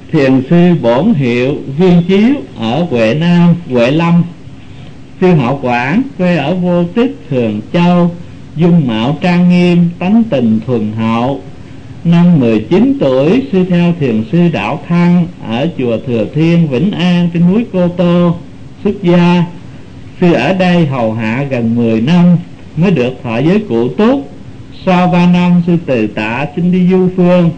Thiền sư bổn hiệu Viên Chiếu ở Huệ Nam, Huệ Lâm. Sư họ Quảng quê ở Vô Tích, Thường Châu, dung mạo trang nghiêm, tánh tình thuần hậu. Năm 19 tuổi, sư theo thiền sư Đạo Thăng ở chùa Thừa Thiên, Vĩnh An trên núi Cô Tô xuất gia. Sư ở đây hầu hạ gần 10 năm mới được thọ giới cụ túc. Sau 3 năm, sư từ tạ xin đi du phương.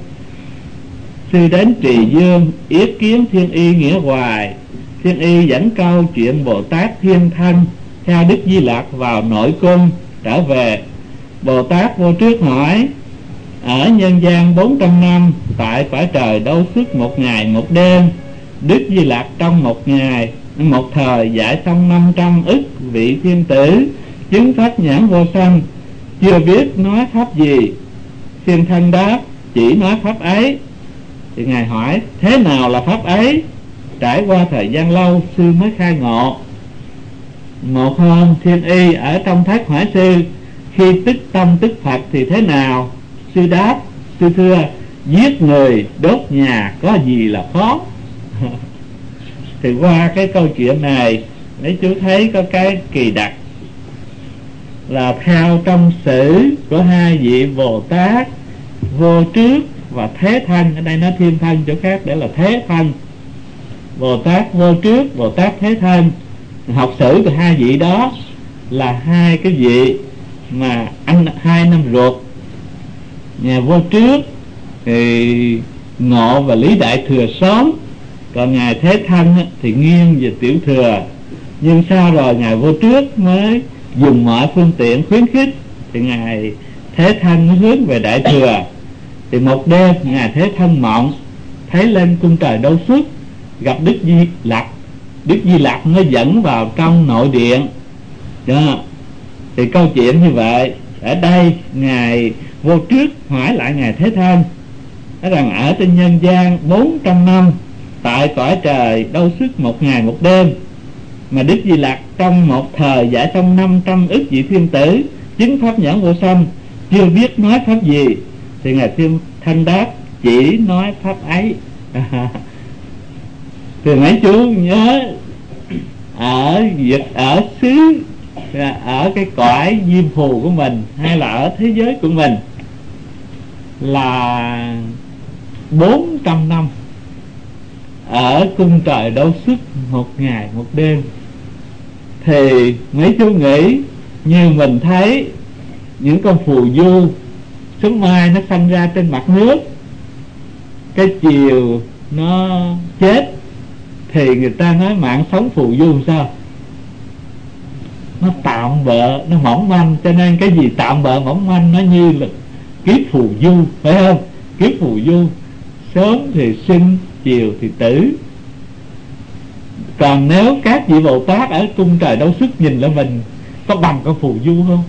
Sư đến Trì Dương yết kiến Thiên Y Nghĩa Hoài. Thiên Y dẫn câu chuyện Bồ Tát Thiên Thân theo Đức Di Lặc vào nội cung trở về. Bồ Tát vô trước hỏi: ở nhân gian 400 năm, tại cõi trời đâu xuất 1 ngày 1 đêm. Đức Di Lặc trong 1 ngày 1 thời dạy xong 500 ức vị thiên tử, chứng pháp nhãn vô sanh, chưa biết nói pháp gì. Thiên Thân đáp: chỉ nói pháp ấy. Thì ngài hỏi: thế nào là pháp ấy? Trải qua thời gian lâu, sư mới khai ngộ. Một hôm, Thiên Y ở trong thất hỏi sư: khi tức tâm tức Phật thì thế nào? Sư đáp: sư thưa, giết người đốt nhà có gì là khó. Thì qua cái câu chuyện này, mấy chú thấy có cái kỳ đặc là theo trong sử của 2 vị Bồ Tát Vô Trước và Thế Thân. Ở đây nói Thiên Thân, chỗ khác để là Thế Thân. Bồ Tát Vô Trước, Bồ Tát Thế Thân. Học sử của 2 vị đó là 2 cái vị mà anh 2 năm ruột. Nhà Vô Trước thì Ngộ và Lý Đại Thừa sớm, còn ngài Thế Thân thì nghiêng về Tiểu Thừa. Nhưng sau rồi ngài Vô Trước mới dùng mọi phương tiện khuyến khích, thì ngài Thế Thân mới hướng về Đại Thừa. Thì một đêm ngài Thế Thân mộng thấy lên cung trời Đâu Xuất, gặp Đức Di Lặc. Đức Di Lặc mới dẫn vào trong nội điện đó. Thì câu chuyện như vậy. Ở đây ngài Vô Trước hỏi lại ngài Thế Thân, nói rằng ở trên nhân gian 400 năm, tại cõi trời Đâu Xuất 1 ngày 1 đêm, mà Đức Di Lặc trong một thời giải xong 500 ức vị thiên tử, chứng pháp nhãn vô sanh, chưa biết nói pháp gì. Thì ngài Thiên Thân đáp: chỉ nói pháp ấy. Thì mấy chú nhớ ở xứ, ở cái cõi diêm phù của mình, hay là ở thế giới của mình, là 400 năm ở cung trời Đâu Xuất 1 ngày 1 đêm. Thì mấy chú nghĩ như mình thấy những con phù du sớm mai nó sanh ra trên mặt nước, cái chiều nó chết, thì người ta nói mạng sống phù du sao? Nó tạm bợ, nó mỏng manh. Cho nên cái gì tạm bợ mỏng manh nó như là kiếp phù du, phải không? Kiếp phù du, sớm thì sinh, chiều thì tử. Còn nếu các vị Bồ Tát ở cung trời Đâu Xuất nhìn lại mình, có bằng con phù du không?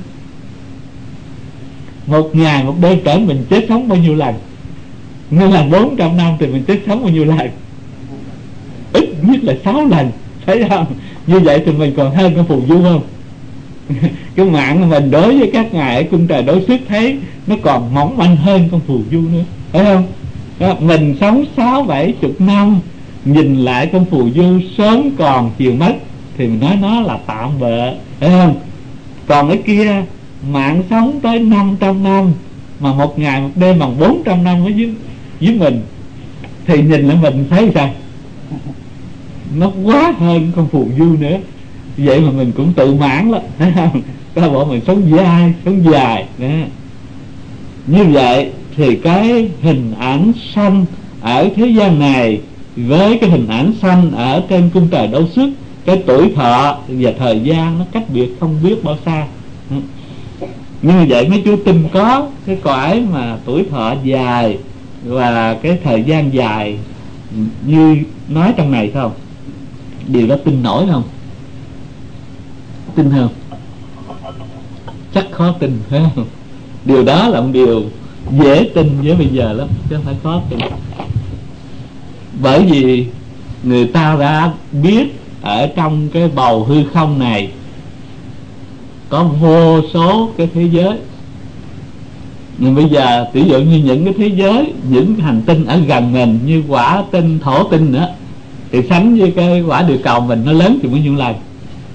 1 ngày 1 đêm trở mình chết sống bao nhiêu lần? Nên là 400 năm thì mình chết sống bao nhiêu lần? Ít nhất là 6 lần, thấy không? Như vậy thì mình còn hơn con phù du không? Cái mạng của mình đối với các ngài ở cung trời Đâu Xuất thấy nó còn mỏng manh hơn con phù du nữa, phải không? Đó, mình sống 60-70 năm, nhìn lại con phù du sớm còn chiều mất, thì mình nói nó là tạm bợ, phải không? Còn cái kia mạng sống tới 500 năm, mà 1 ngày 1 đêm bằng 400 năm với mình, thì nhìn lại mình thấy sao? Nó quá hơn con phù du nữa. Vậy mà mình cũng tự mãn lắm, thấy không? Có bộ mình sống dài đó. Như vậy thì cái hình ảnh sanh ở thế gian này với cái hình ảnh sanh ở trên cung trời Đâu Xuất, cái tuổi thọ và thời gian nó cách biệt không biết bao xa. Như vậy mấy chú tin có cái cõi mà tuổi thọ dài và cái thời gian dài như nói trong này không? Điều đó tin nổi không? Tin không? Chắc khó tin, phải không? Điều đó là một điều dễ tin với bây giờ lắm, chứ không phải khó tin. Bởi vì người ta đã biết ở trong cái bầu hư không này có vô số cái thế giới, Nhưng bây giờ ví dụ như những cái thế giới, những hành tinh ở gần mình như Hỏa tinh, Thổ tinh nữa, thì sánh với cái quả địa cầu mình nó lớn thì bao nhiêu lần.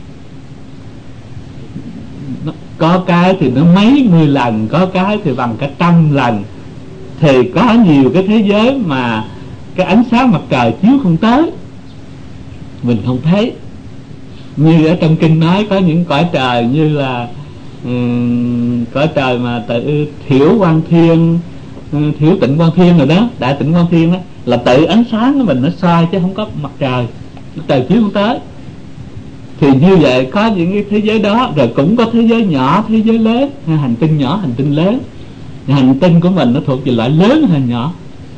Có cái thì nó mấy mươi lần, có cái thì bằng cả 100 lần. Thì có nhiều cái thế giới mà cái ánh sáng mặt trời chiếu không tới, mình không thấy. Như ở trong kinh nói có những cõi trời như là cõi trời mà tự Thiểu Quang Thiên, Thiểu Tịnh Quang Thiên rồi đó, Đại Tịnh Quang Thiên đó, là tự ánh sáng của mình nó soi chứ không có mặt trời, trời chiếu không tới. Thì như vậy có những cái thế giới đó. Rồi cũng có thế giới nhỏ, thế giới lớn, hành tinh nhỏ, hành tinh lớn. Hành tinh của mình nó thuộc về loại lớn hay nhỏ,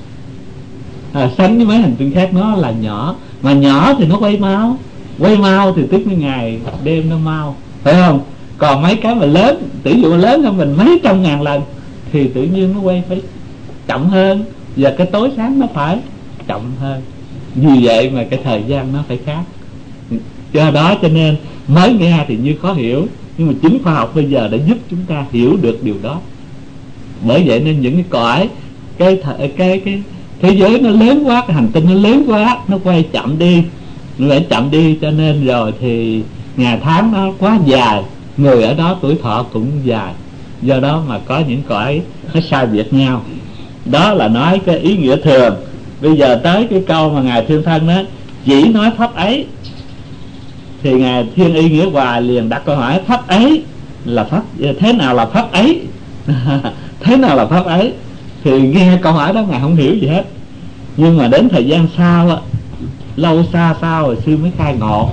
sánh với mấy hành tinh khác nó là nhỏ. Mà nhỏ thì nó quay mau, quay mau thì tức như ngày đêm nó mau, phải không? Còn mấy cái mà lớn, tỷ dụ lớn hơn mình mấy trăm ngàn lần, thì tự nhiên nó quay phải chậm hơn, và cái tối sáng nó phải chậm hơn. Vì vậy mà cái thời gian nó phải khác. Do đó cho nên mới nghe thì như khó hiểu, nhưng mà chính khoa học bây giờ đã giúp chúng ta hiểu được điều đó. Bởi vậy nên những cái cõi, cái thế giới nó lớn quá, cái hành tinh nó lớn quá, nó quay chậm đi, nó phải chậm đi. Cho nên rồi thì ngày tháng nó quá dài, người ở đó tuổi thọ cũng dài. Do đó mà có những cõi nó sai biệt nhau. Đó là nói cái ý nghĩa thường. Bây giờ tới cái câu mà Ngài Thiên Thân đó chỉ nói pháp ấy, thì Ngài Thiên Y Nghĩa Hoài liền đặt câu hỏi pháp ấy là pháp, thế nào là pháp ấy? Thế nào là pháp ấy? Thì nghe câu hỏi đó Ngài không hiểu gì hết. Nhưng mà đến thời gian sau á, lâu xa sau rồi sư mới khai ngộ.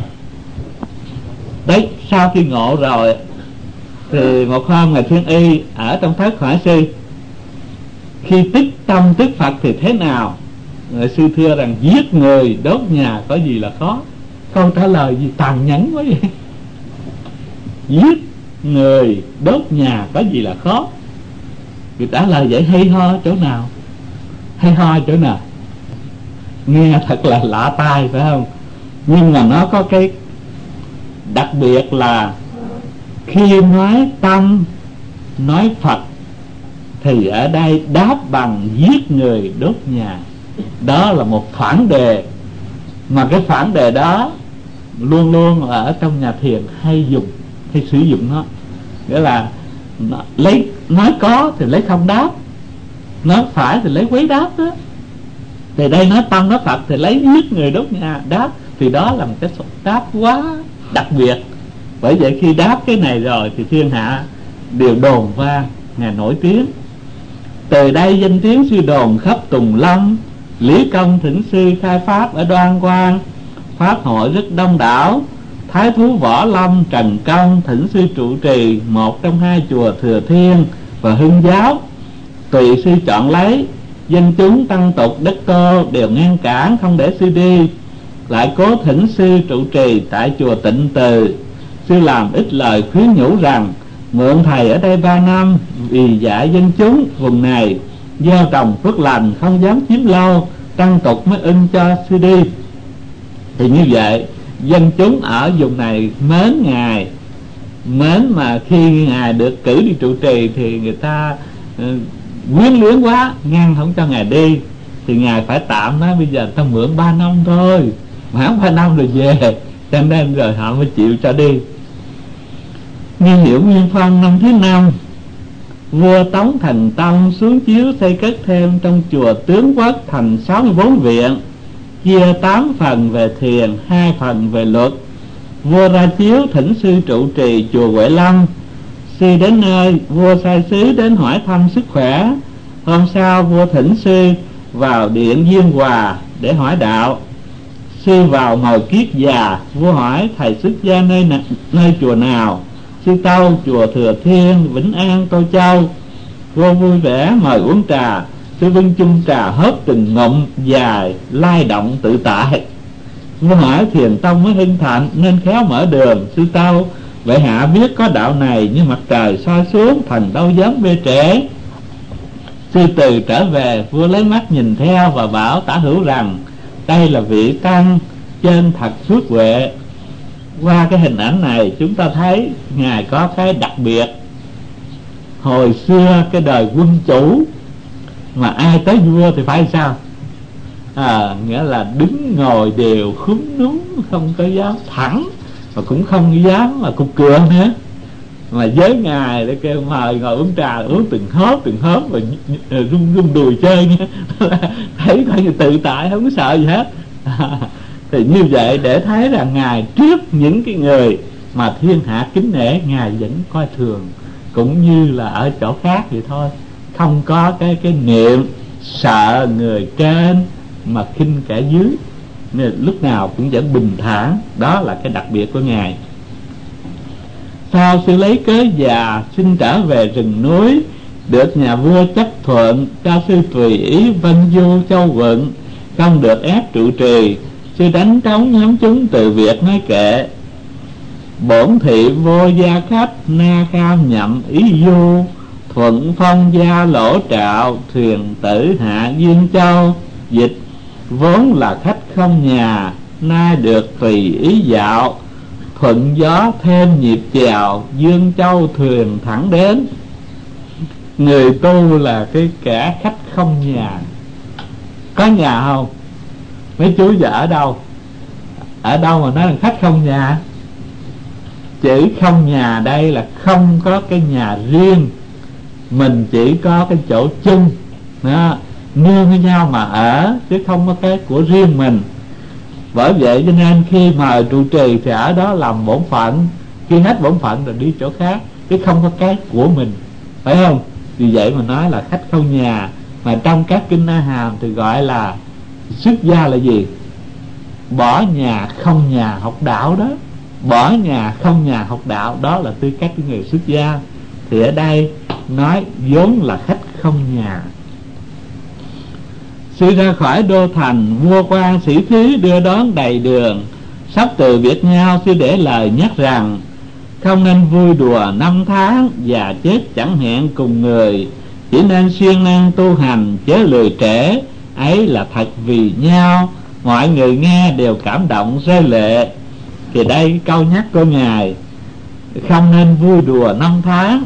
Đấy, sau khi ngộ rồi thì một hôm Ngài Thiên Y ở trong thất hỏi sư, khi tích tâm tức Phật thì thế nào? Người sư thưa rằng giết người đốt nhà có gì là khó. Câu trả lời gì tàn nhẫn quá vậy? Giết người đốt nhà có gì là khó? Người trả lời vậy hay ho chỗ nào? Hay ho chỗ nào? Nghe thật là lạ tai phải không? Nhưng mà nó có cái đặc biệt là khi nói tâm, nói Phật, thì ở đây đáp bằng giết người đốt nhà. Đó là một phản đề, mà cái phản đề đó luôn luôn là ở trong nhà thiền hay dùng, hay sử dụng nó. Nghĩa là lấy nói có thì lấy không đáp, nói phải thì lấy quấy đáp đó. Thì đây nói tâm nói Phật thì lấy giết người đốt nhà đáp. Thì đó là một cái đáp quá đặc biệt. Bởi vậy khi đáp cái này rồi thì thiên hạ đều đồn vang, Ngài nổi tiếng. Từ đây danh tiếng suy đồn khắp Tùng Lâm, Lý Công thỉnh sư khai pháp ở Đoan Quang, pháp hội rất đông đảo. Thái thú Võ Lâm, Trần Công thỉnh sư trụ trì một trong hai chùa Thừa Thiên và Hưng Giáo. Tùy sư chọn lấy, dân chúng tăng tục đất Tô đều ngăn cản không để sư đi. Lại cố thỉnh sư trụ trì tại chùa Tịnh Từ. Sư làm ít lời khuyến nhủ rằng mượn thầy ở đây 3 năm vì dạy dân chúng vùng này gieo trồng phước lành, không dám chiếm lâu, tăng tục mới in cho sư đi. Thì như vậy dân chúng ở vùng này mến Ngài, mến mà khi Ngài được cử đi trụ trì thì người ta quyến luyến quá, ngăn không cho Ngài đi. Thì Ngài phải tạm nói bây giờ ta mượn 3 năm thôi, mãn 3 năm rồi về. Cho nên rồi họ mới chịu cho đi. Niên hiệu Nguyên Phong năm thứ 5, vua Tống Thành Tông xuống chiếu xây cất thêm trong chùa Tướng Quốc thành 64 viện, chia 8 phần về thiền, 2 phần về luật. Vua ra chiếu thỉnh sư trụ trì chùa Huệ Lâm. Sư đến nơi, vua sai sứ đến hỏi thăm sức khỏe. Hôm sau vua thỉnh sư vào điện Diên Hòa để hỏi đạo. Sư vào ngồi kiết già. Vua hỏi thầy xuất gia nơi chùa nào? Sư tâu chùa Thừa Thiên, Vĩnh An, Tô Châu. Vua vui vẻ mời uống trà. Sư vâng chung trà hớp từng ngụm dài, lai động tự tại. Vua hỏi thiền tông mới hưng thạnh nên khéo mở đường. Sư tâu vậy hạ biết có đạo này như mặt trời soi xuống, thần đâu dám bê trễ. Sư từ trở về, vua lấy mắt nhìn theo và bảo tả hữu rằng đây là vị tăng trên thật phước huệ. Qua cái hình ảnh này chúng ta thấy Ngài có cái đặc biệt. hồi xưa cái đời quân chủ mà ai tới vua thì phải sao? Nghĩa là đứng ngồi đều khúm núm, không có dám thẳng mà cũng không dám mà cục cựa nữa. Mà với ngài để kêu mời ngồi uống trà, uống từng hớp và rung đùi chơi nha. Thấy coi như tự tại, không có sợ gì hết. Thì như vậy để thấy rằng ngài trước những cái người mà thiên hạ kính nể, ngài vẫn coi thường, cũng như là ở chỗ khác vậy thôi, không có cái niệm sợ người trên mà khinh kẻ dưới, nên lúc nào cũng vẫn bình thản. Đó là cái đặc biệt của ngài. Sau sư lấy cớ già xin trở về rừng núi, được nhà vua chấp thuận, cho sư tùy ý vân du châu quận, không được ép trụ trì. Sư đánh trống nhóm chúng từ việc nói kệ, bổn thị vô gia khách, na kham nhậm ý du, thuận phong gia lỗ trạo, thuyền tử hạ duyên châu. Dịch: vốn là khách không nhà, nay được tùy ý dạo, thuận gió thêm nhịp chèo, dương châu thuyền thẳng đến. Người tu là cái kẻ khách không nhà. Có nhà không? Mấy chú giờ ở đâu? Ở đâu mà nói là khách không nhà? Chữ không nhà đây là không có cái nhà riêng, mình chỉ có cái chỗ chung đó, nương với nhau mà ở, chứ không có cái của riêng mình. Bởi vậy cho nên khi mà trụ trì thì ở đó làm bổn phận, khi hết bổn phận rồi đi chỗ khác, chứ không có cái của mình, phải không? Vì vậy mà nói là khách không nhà. Mà trong các kinh A Hàm thì gọi là xuất gia là gì? Bỏ nhà không nhà học đạo đó. Bỏ nhà không nhà học đạo, đó là tư cách của người xuất gia. Thì ở đây nói vốn là khách không nhà. Sư ra khỏi đô thành, vua quan sĩ khí đưa đón đầy đường. Sắp từ biệt nhau, sư để lời nhắc rằng, không nên vui đùa năm tháng, già chết chẳng hẹn cùng người. Chỉ nên siêng năng tu hành, chớ lười trễ, ấy là thật vì nhau. Mọi người nghe đều cảm động rơi lệ. Thì đây câu nhắc của ngài, không nên vui đùa năm tháng,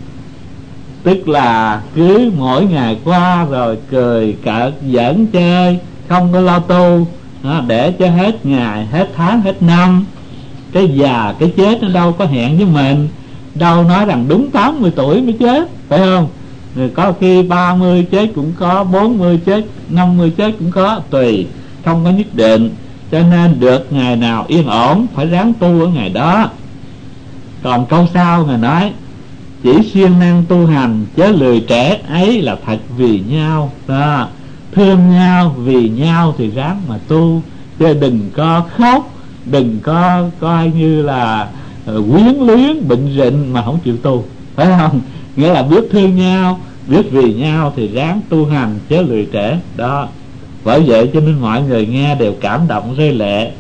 tức là cứ mỗi ngày qua rồi cười cợt giỡn chơi, không có lo tu đó, để cho hết ngày, hết tháng, hết năm. Cái già cái chết nó đâu có hẹn với mình, đâu nói rằng đúng 80 tuổi mới chết, phải không? Rồi có khi 30 chết cũng có, 40 chết, 50 chết cũng có, tùy, không có nhất định. Cho nên được ngày nào yên ổn phải ráng tu ở ngày đó. Còn câu sau ngài nói, chỉ siêng năng tu hành, chớ lười trễ, ấy là thật vì nhau đó. Thương nhau, vì nhau thì ráng mà tu, chứ đừng có khóc, đừng có coi như là quyến luyến bệnh rịnh mà không chịu tu, phải không? Nghĩa là biết thương nhau, biết vì nhau thì ráng tu hành, chớ lười trễ đó. Bởi vậy cho nên mọi người nghe đều cảm động rơi lệ.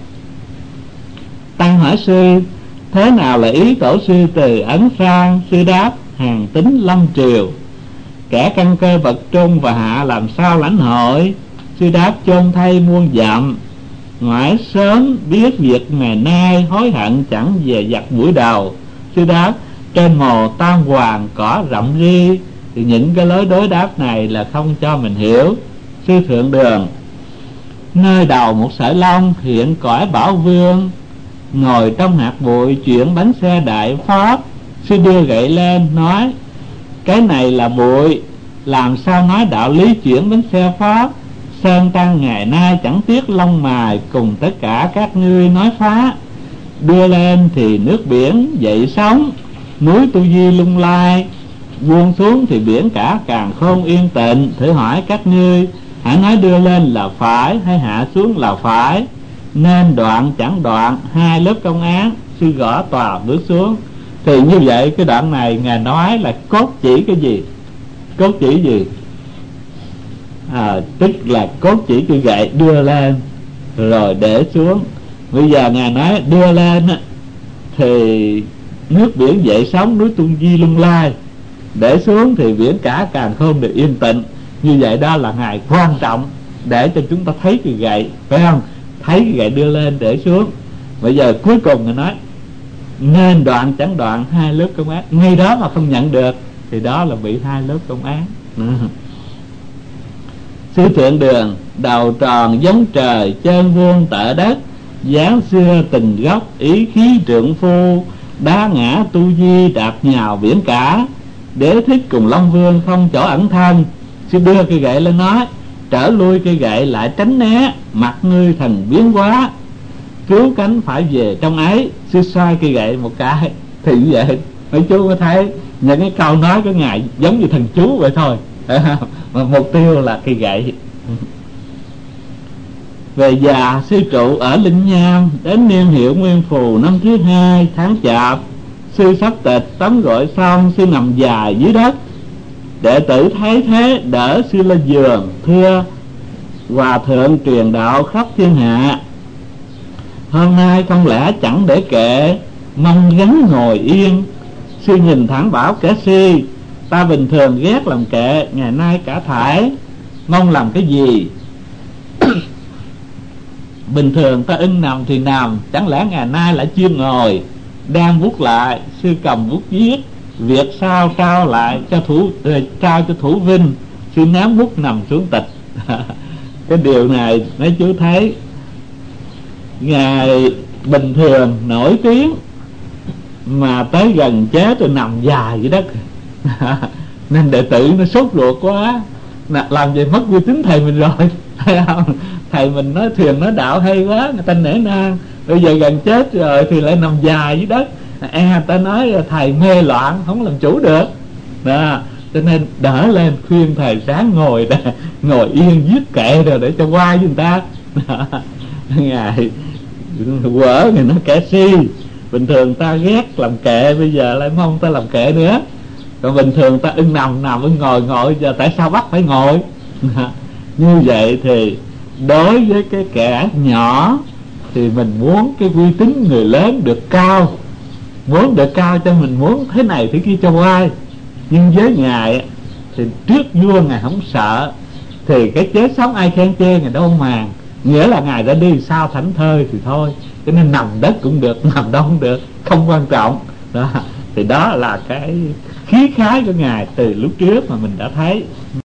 Tăng hỏi sư, thế nào là ý tổ sư từ Ấn Phan? Sư đáp, hàng tính lâm triều, kẻ căn cơ bậc trung và hạ làm sao lãnh hội? Sư đáp, chôn thay muôn dặm, ngoại sớm biết việc ngày nay, hối hận chẳng về giặt buổi đầu. Sư đáp, trên mồ tam hoàng cỏ rậm ri. Thì những cái lối đối đáp này là không cho mình hiểu. Sư thượng đường, nơi đầu một sợi lông hiện cõi bảo vương, ngồi trong hạt bụi chuyển bánh xe đại pháp. Sư đưa gậy lên nói, cái này là bụi, làm sao nói đạo lý chuyển bánh xe pháp? Sơn tăng ngày nay chẳng tiếc lông mài, cùng tất cả các ngươi nói phá. Đưa lên thì nước biển dậy sóng, núi Tu Di lung lai, buông xuống thì biển cả càng khôn yên tịnh. Thử hỏi các ngươi, hãy nói đưa lên là phải hay hạ xuống là phải? Nên đoạn chẳng đoạn, hai lớp công án. Sư gõ tòa bước xuống. Thì như vậy cái đoạn này ngài nói là cốt chỉ cái gì? Cốt chỉ gì? Tức là cốt chỉ cái gậy đưa lên rồi để xuống. Bây giờ ngài nói đưa lên thì nước biển dậy sóng, núi Tu Di lung lai, để xuống thì biển cả càng khôn được yên tịnh. Như vậy đó là ngài quan trọng để cho chúng ta thấy cái gậy, phải không? Thấy cái gậy đưa lên để xuống. Bây giờ cuối cùng ngài nói nên đoạn chẳng đoạn, hai lớp công án. Ngay đó mà không nhận được thì đó là bị 2 lớp công án. Sư Thượng Đường đầu tròn giống trời, chân vuông tợ đất, dáng xưa từng góc, ý khí trượng phu, đá ngã tu di đạp nhào biển cả. Đế thích cùng Long Vương không chỗ ẩn thân. Sư đưa cây gậy lên nói: trở lui cây gậy lại tránh né, mặt ngươi thần biến quá, cứu cánh phải về trong ấy. Sư xoay cây gậy một cái thì như vậy mấy chú có thấy những cái câu nói của ngài giống như thần chú vậy thôi, mà mục tiêu là cây gậy. Về già, sư trụ ở Linh Nham. Đến niên hiệu Nguyên Phù năm thứ 2 tháng Chạp, sư sắp tịch tắm gội xong, sư nằm dài dưới đất. Đệ tử thấy thế đỡ sư lên giường, thưa: hòa thượng truyền đạo khắp thiên hạ, hôm nay không lẽ chẳng để kệ, mong gắng ngồi yên. Sư nhìn thẳng bảo kẻ si: ta bình thường ghét làm kệ, ngày nay cả thải, mong làm cái gì? Bình thường ta ưng nằm thì nằm, chẳng lẽ ngày nay lại chuyên ngồi? Đang vuốt lại, sư cầm vuốt viết, việc sao trao lại cho trao cho thủ vinh. Sư ném bút nằm xuống tịch. Cái điều này mấy chú thấy ngài bình thường nổi tiếng mà tới gần chết rồi nằm dài dưới đất. Nên đệ tử nó sốt ruột quá, làm vậy mất uy tín thầy mình rồi. Thấy không? Thầy mình nói thuyền nói đạo hay quá, người ta nể nang. Bây giờ gần chết rồi thì lại nằm dài dưới đất, người ta nói thầy mê loạn, không làm chủ được đó. Cho nên đỡ lên khuyên thầy sáng ngồi yên viết kệ rồi để cho qua với người ta. Ngài quở, người nói kẻ si. Bình thường ta ghét làm kệ, bây giờ lại mong ta làm kệ nữa. Còn bình thường ta ưng nằm ưng ngồi, giờ tại sao bắt phải ngồi? Như vậy thì đối với cái kẻ nhỏ thì mình muốn cái uy tín người lớn được cao, muốn được cao cho mình muốn thế này thế kia cho oai. Nhưng với ngài thì trước vua ngài không sợ, thì cái chết sống ai khen chê ngài đâu màng. Nghĩa là ngài đã đi sao thảnh thơi thì thôi, cho nên nằm đất cũng được, nằm đâu cũng được, không quan trọng đó. Thì đó là cái khí khái của ngài từ lúc trước mà mình đã thấy.